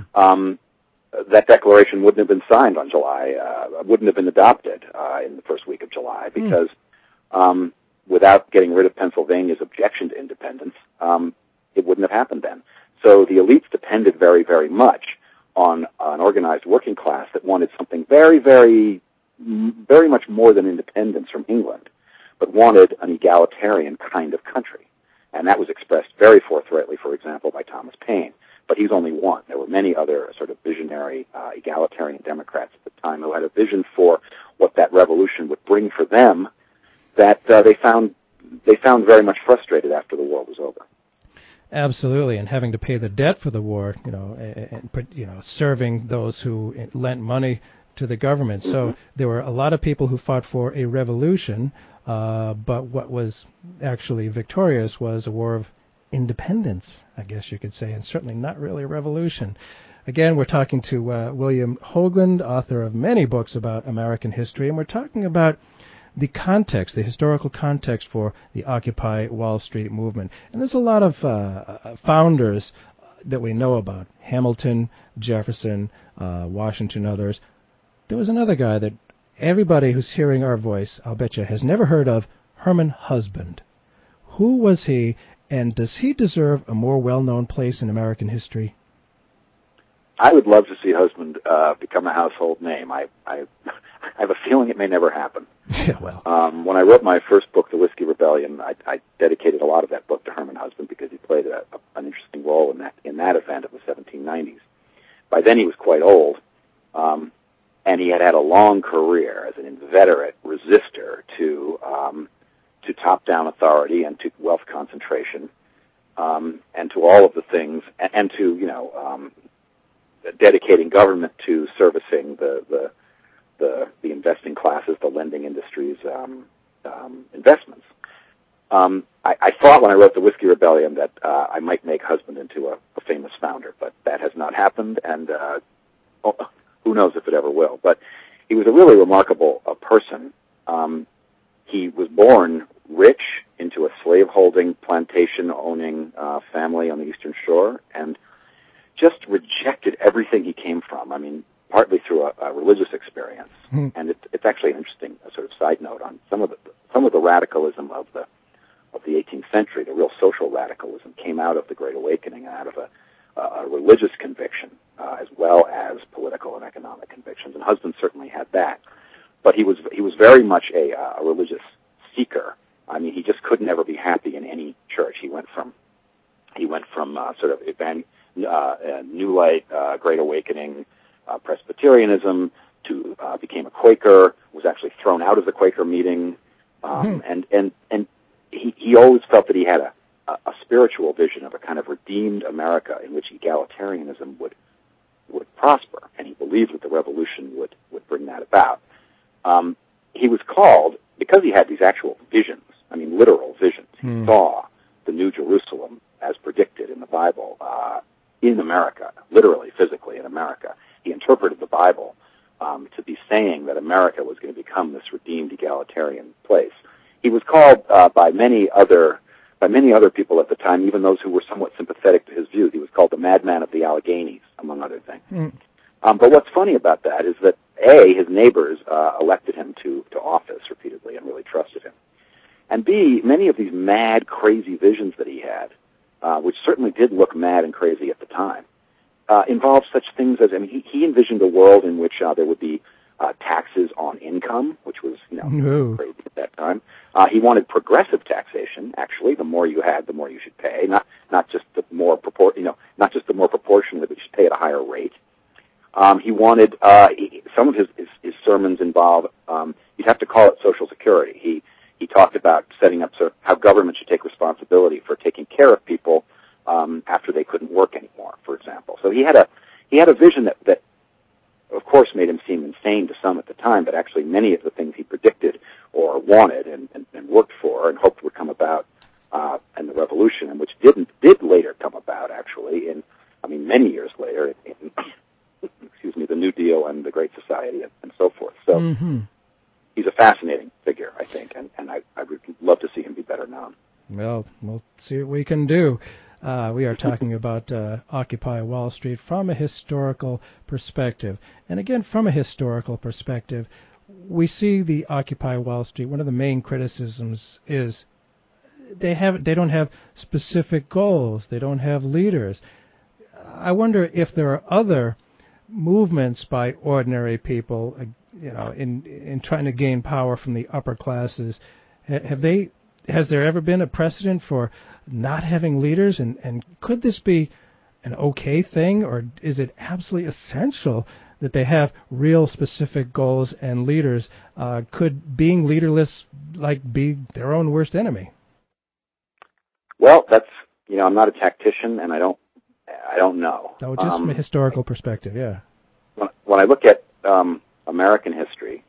that declaration wouldn't have been signed on wouldn't have been adopted in the first week of July, because without getting rid of Pennsylvania's objection to independence, it wouldn't have happened then. So the elites depended very, very much on an organized working class that wanted something very, very, very much more than independence from England, but wanted an egalitarian kind of country. And that was expressed very forthrightly, for example, by Thomas Paine. But he's only one. There were many other sort of visionary egalitarian Democrats at the time who had a vision for what that revolution would bring for them that they found very much frustrated after the war was over.
Absolutely, and having to pay the debt for the war, and serving those who lent money to the government. So there were a lot of people who fought for a revolution, but what was actually victorious was a war of independence, I guess you could say, and certainly not really a revolution. Again, we're talking to William Hoagland, author of many books about American history, and we're talking about the context, the historical context for the Occupy Wall Street movement. And there's a lot of founders that we know about, Hamilton, Jefferson, Washington, others. There was another guy that everybody who's hearing our voice, I'll bet you, has never heard of, Herman Husband. Who was he, and does he deserve a more well-known place in American history?
I would love to see Husband become a household name. I have a feeling it may never happen.
Yeah, well.
When I wrote my first book, The Whiskey Rebellion, I dedicated a lot of that book to Herman Husband because he played an interesting role in that event of the 1790s. By then he was quite old, and he had a long career as an inveterate resistor to top-down authority and to wealth concentration, and to all of the things, and to dedicating government to servicing the investing classes, the lending industry's investments. I thought when I wrote The Whiskey Rebellion that I might make Husband into a famous founder, but that has not happened, and who knows if it ever will. But he was a really remarkable person. He was born rich into a slave-holding, plantation-owning family on the Eastern Shore, and just rejected everything he came from. I mean, partly through a religious experience, and it's actually an interesting sort of side note on some of the radicalism of the 18th century. The real social radicalism came out of the Great Awakening, out of a religious conviction, as well as political and economic convictions. And Husband certainly had that, but he was very much a religious seeker. I mean, he just could never be happy in any church. He went from sort of New Light, Great Awakening, Presbyterianism, to became a Quaker, was actually thrown out of the Quaker meeting, and he always felt that he had a spiritual vision of a kind of redeemed America in which egalitarianism would prosper, and he believed that the revolution would bring that about. He was called, because he had these actual visions, I mean literal visions. He saw the New Jerusalem as predicted in the Bible in America, literally, physically in America. He interpreted the Bible to be saying that America was going to become this redeemed egalitarian place. He was called by many other people at the time, even those who were somewhat sympathetic to his views. He was called the Madman of the Alleghenies, among other things. But what's funny about that is that A, his neighbors elected him to office repeatedly and really trusted him, and B, many of these mad, crazy visions that he had, which certainly did look mad and crazy at the time, involved such things as, I mean, he envisioned a world in which there would be taxes on income, which was, crazy at that time. He wanted progressive taxation. Actually, the more you had, the more you should pay. Not just the more not just the more proportionally, but you should pay at a higher rate. He wanted some of his sermons involve you'd have to call it Social Security. He talked about setting up sort of how government should take responsibility for taking care of people after they couldn't work anymore, for example. So he had a vision that of course made him seem insane to some at the time, but actually many of the things he predicted or wanted and worked for and hoped would come about in the revolution, and which did later come about actually many years later in the New Deal and the Great Society and so forth. So he's a fascinating figure, I think, and I would love to see him be better known.
Well, we'll see what we can do. We are talking about Occupy Wall Street from a historical perspective. And again, from a historical perspective, we see the Occupy Wall Street. One of the main criticisms is they don't have specific goals. They don't have leaders. I wonder if there are other movements by ordinary people, in trying to gain power from the upper classes. Has there ever been a precedent for not having leaders? And could this be an okay thing, or is it absolutely essential that they have real specific goals and leaders? Could being leaderless be their own worst enemy?
Well, that's I'm not a tactician, and I don't know.
No, just from a historical perspective, yeah.
When I look at American history,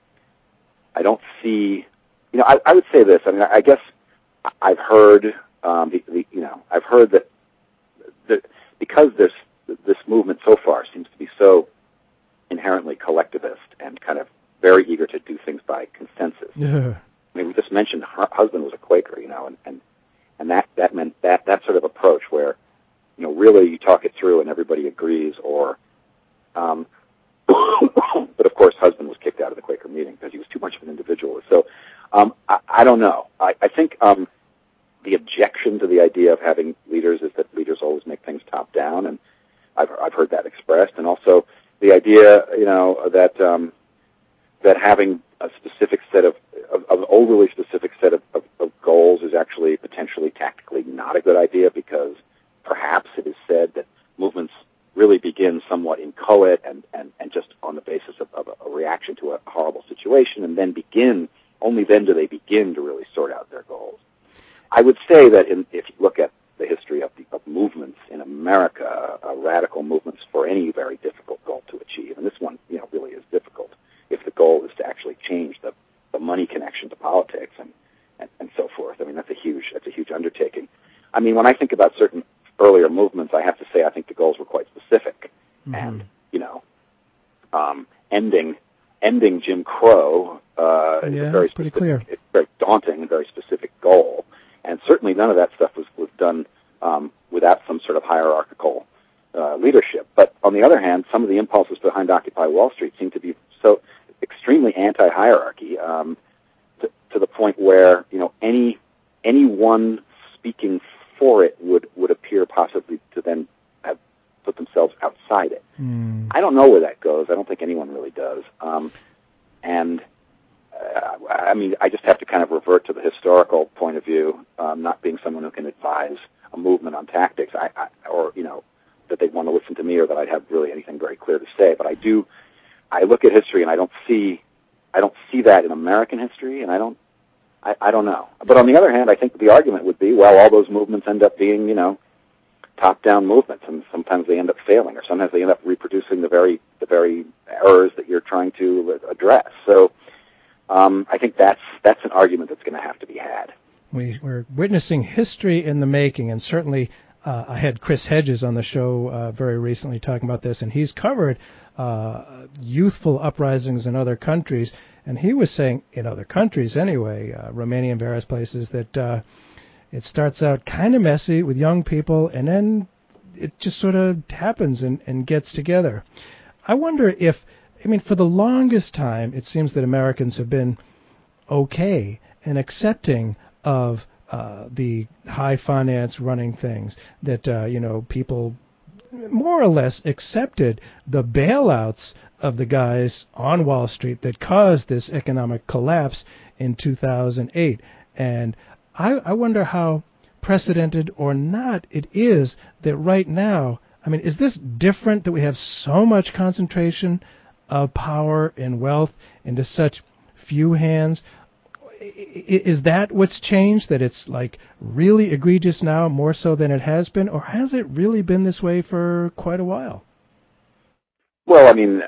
I don't see. I would say this. I mean, I guess I've heard I've heard that because this movement so far seems to be so inherently collectivist and kind of very eager to do things by consensus.
Yeah.
I mean, we just mentioned her husband was a Quaker, and that meant that sort of approach where really you talk it through and everybody agrees, or but of course husband was kicked out of the Quaker meeting because he was too much of an individualist. So I don't know. I think the objection to the idea of having leaders is that leaders always make things top down, and I've heard that expressed, and also the idea that having a specific set of overly specific set of goals is actually potentially tactically not a good idea, because perhaps it is said that movements really begin somewhat inchoate and just on the basis of a reaction to a horrible situation, and then only then do they begin to really sort out their goals. I would say that if you look at the history of movements in America, radical movements for any very difficult goal to achieve, and this one really is difficult if the goal is to actually change the money connection to politics and so forth. I mean, that's a huge undertaking. I mean, when I think about certain earlier movements, I have to say I think the goals were quite specific, and ending Jim Crow is a very
pretty clear.
It's very daunting, very specific goal, and certainly none of that stuff was done without some sort of hierarchical leadership. But on the other hand, some of the impulses behind Occupy Wall Street seem to be so extremely anti-hierarchy to the point where anyone speaking for it would appear possibly to then have put themselves outside it. I don't know where that goes. I don't think anyone really does. I mean, I just have to kind of revert to the historical point of view, not being someone who can advise a movement on tactics, or that they'd want to listen to me, or that I'd have really anything very clear to say. But I look at history and I don't see that in American history, and I don't know. But on the other hand, I think the argument would be, well, all those movements end up being, top-down movements, and sometimes they end up failing, or sometimes they end up reproducing the very errors that you're trying to address. So I think that's an argument that's going to have to be had.
We're witnessing history in the making, and certainly I had Chris Hedges on the show very recently talking about this, and he's covered youthful uprisings in other countries, and he was saying, in other countries anyway, Romania and various places, that it starts out kind of messy with young people, and then it just sort of happens and gets together. I wonder if, for the longest time, it seems that Americans have been okay and accepting of the high finance running things, that, people more or less accepted the bailouts of the guys on Wall Street that caused this economic collapse in 2008. And I wonder how precedented or not it is that right now, I mean, is this different that we have so much concentration of power and wealth into such few hands? Is that what's changed, that it's like really egregious now, more so than it has been, or has it really been this way for quite a while?
Well, I mean,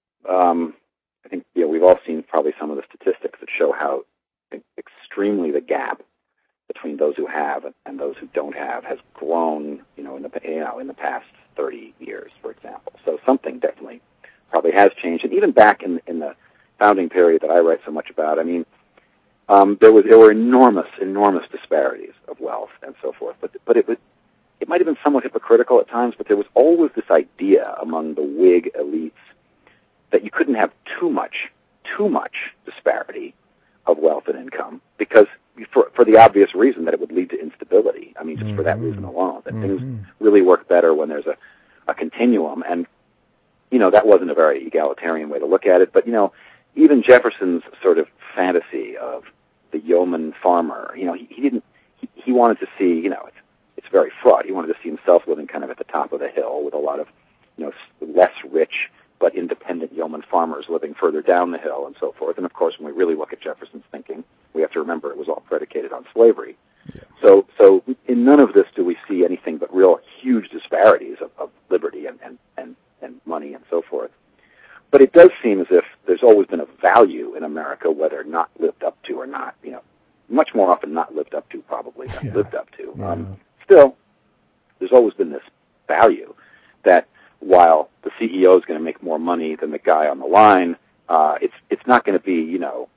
I think we've all seen probably some of the statistics that show how extremely the gap between those who have and those who don't have has grown, in the past 30 years, for example. So something definitely probably has changed, and even back in the founding period that I write so much about, I mean. There were enormous disparities of wealth and so forth, but it might have been somewhat hypocritical at times. But there was always this idea among the Whig elites that you couldn't have too much disparity of wealth and income, because for the obvious reason that it would lead to instability. I mean, just for that reason alone, that things really work better when there's a continuum, and that wasn't a very egalitarian way to look at it. But even Jefferson's sort of fantasy of the yeoman farmer, he wanted to see, it's very fraught. He wanted to see himself living kind of at the top of the hill with a lot of, less rich but independent yeoman farmers living further down the hill and so forth. And of course, when we really look at Jefferson's thinking, we have to remember it was all predicated on slavery. Yeah. So in none of this do we see anything but real huge disparities of liberty and money and so forth. But it does seem as if there's always been a value in America, whether not lived up to or not. Much more often not lived up to, probably, than lived up to. Yeah. Still, there's always been this value that while the CEO is going to make more money than the guy on the line, it's not going to be,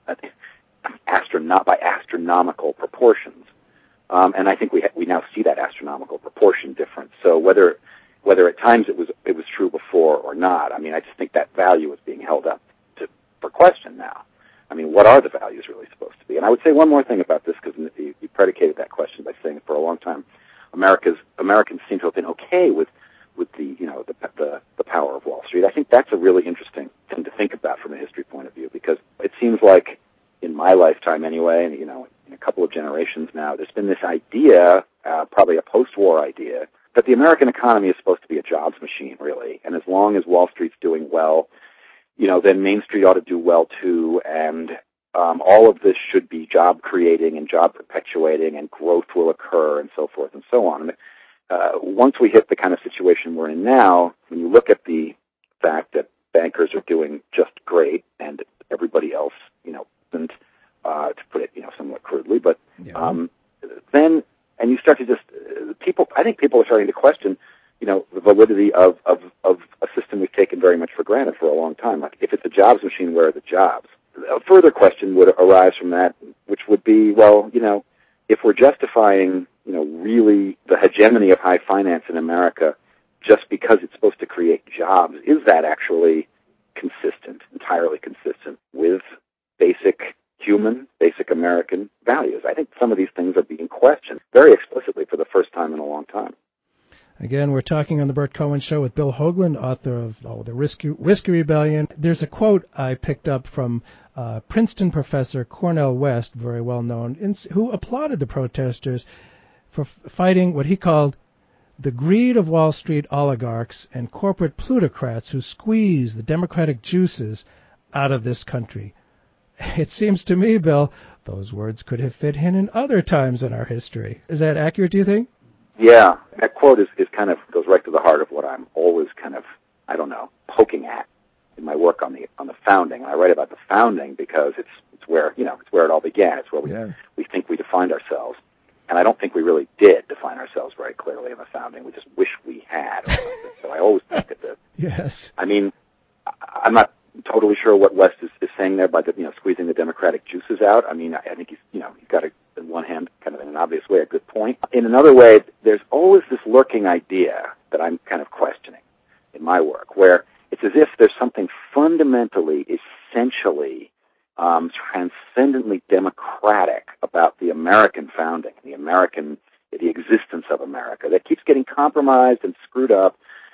by astronomical proportions. And I think we now see that astronomical proportion difference. So whether at times it was true before or not, I mean, I just think that value is being held up for question now. I mean, what are the values really supposed to be? And I would say one more thing about this, because you predicated that question by saying for a long time, Americans seem to have been okay with the power of Wall Street. I think that's a really interesting thing to think about from a history point of view, because it seems like in my lifetime anyway, and in a couple of generations now, there's been this idea, probably a post-war idea, that the American economy is supposed to be a jobs machine, really. And as long as Wall Street's doing well, then Main Street ought to do well too, and all of this should be job creating and job perpetuating, and growth will occur, and so forth and so on. Once we hit the kind of situation we're in now, when you look at the fact that bankers are doing just great, and everybody else, isn't, to put it, somewhat crudely, but then, and you start to just, I think people are starting to question, the validity of a system we've taken very much for granted for a long time. Like, if it's a jobs machine, where are the jobs? A further question would arise from that, which would be, well, if we're justifying, really the hegemony of high finance in America just because it's supposed to create jobs, is that actually entirely consistent with basic American values? I think some of these things are being questioned very explicitly for the first time in a long time.
Again, we're talking on the Burt Cohen Show with Bill Hoagland, author of The Whiskey Rebellion. There's a quote I picked up from Princeton professor Cornel West, very well known, who applauded the protesters for fighting what he called the greed of Wall Street oligarchs and corporate plutocrats who squeeze the democratic juices out of this country. It seems to me, Bill, those words could have fit in other times in our history. Is that accurate, do you think?
Yeah, that quote is kind of goes right to the heart of what I'm always kind of, poking at in my work on the founding. And I write about the founding because it's where it all began. It's where we think we defined ourselves. And I don't think we really did define ourselves very clearly in the founding. We just wish we had. So I always think at this.
Yes.
I mean, I'm not totally sure what West is saying there by squeezing the democratic juices out. I mean, I think he's got on one hand, kind of in an obvious way, a good point. In another way, there's always this lurking idea that I'm kind of questioning in my work, where it's as if there's something fundamentally, essentially, transcendently democratic about the American founding, the existence of America, that keeps getting compromised and screwed up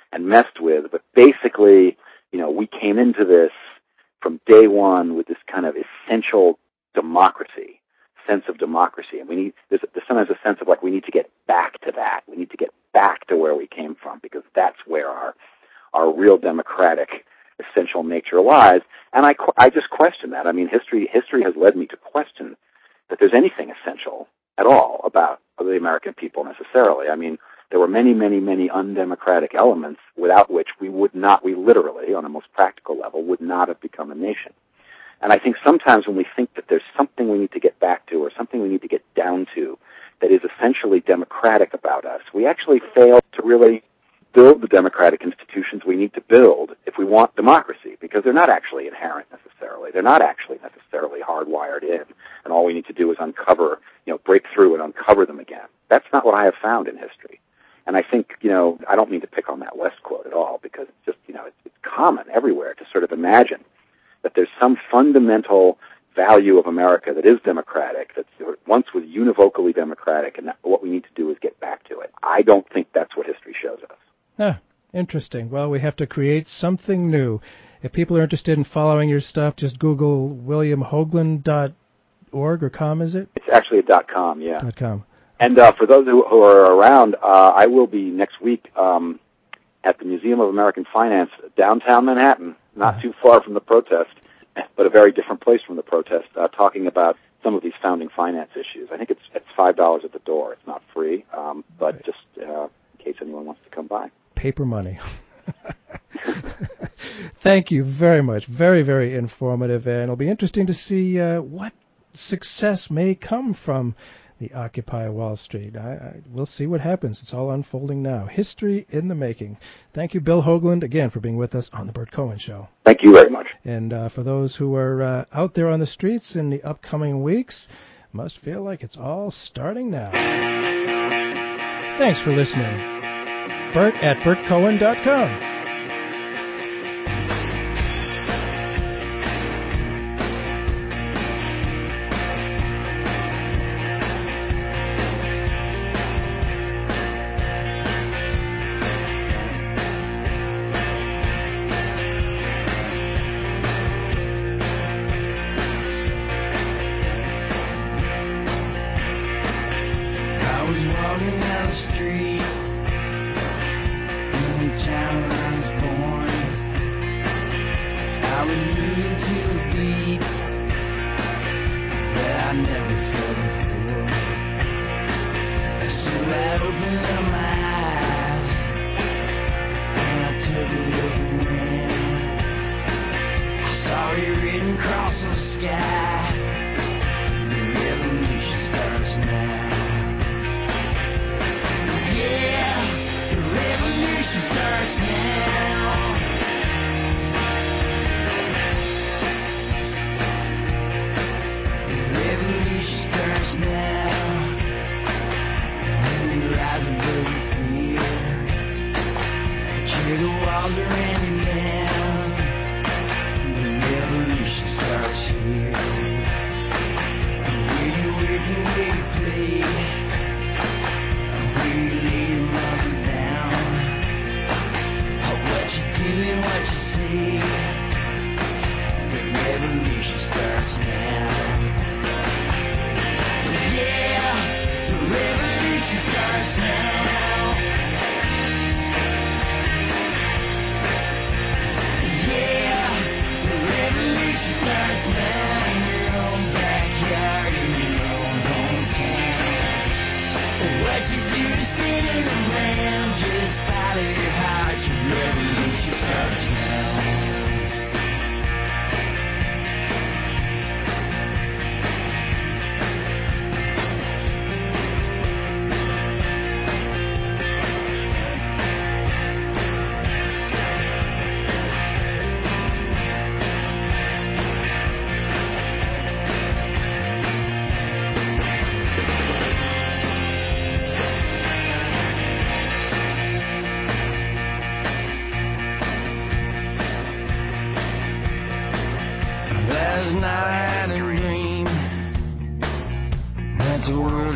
and messed with. But basically, we came into this from day one with this kind of essential sense of democracy. And there's sometimes a sense of like we need to get back to that. We need to get back to where we came from, because that's where our real democratic essential nature lies. And I just question that. I mean, history has led me to question that there's anything essential at all about the American people necessarily. I mean, there were many, many, many undemocratic elements without which we literally, on a most practical level, would not have become a nation. And I think sometimes when we think that there's something we need to get back to or something we need to get down to that is essentially democratic about us, we actually fail to really build the democratic institutions we need to build if we want democracy, because they're not actually inherent necessarily. They're not actually necessarily hardwired in, and all we need to do is break through and uncover them again. That's not what I have found in history. And I think, I don't mean to pick on that West quote at all, because it's just, it's common everywhere to sort of imagine that there's some fundamental value of America that is democratic, that once was univocally democratic, and that what we need to do is get back to it. I don't think that's what history shows us.
Ah, interesting. Well, we have to create something new. If people are interested in following your stuff, just Google williamhoagland.org or com, is it?
It's actually a .com, yeah.
.com.
And for those who are around, I will be next week at the Museum of American Finance, downtown Manhattan, not too far from the protest, but a very different place from the protest, talking about some of these founding finance issues. I think it's $5 at the door. It's not free, but right. Just in case anyone wants to come by.
Paper money. Thank you very much. Very, very informative, and it'll be interesting to see what success may come from the Occupy Wall Street. We'll see what happens. It's all unfolding now. History in the making. Thank you, Bill Hoagland, again, for being with us on The Burt Cohen Show.
Thank you very much.
And for those who are out there on the streets in the upcoming weeks, must feel like it's all starting now. Thanks for listening. Burt at BurtCohen.com.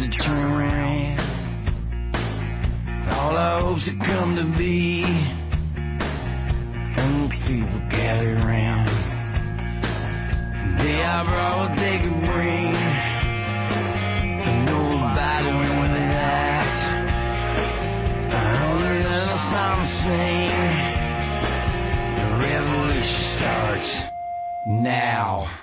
All our hopes that come to be people gather round. They are brought what they could bring. But nobody went with that. Another song to sing. The revolution starts now.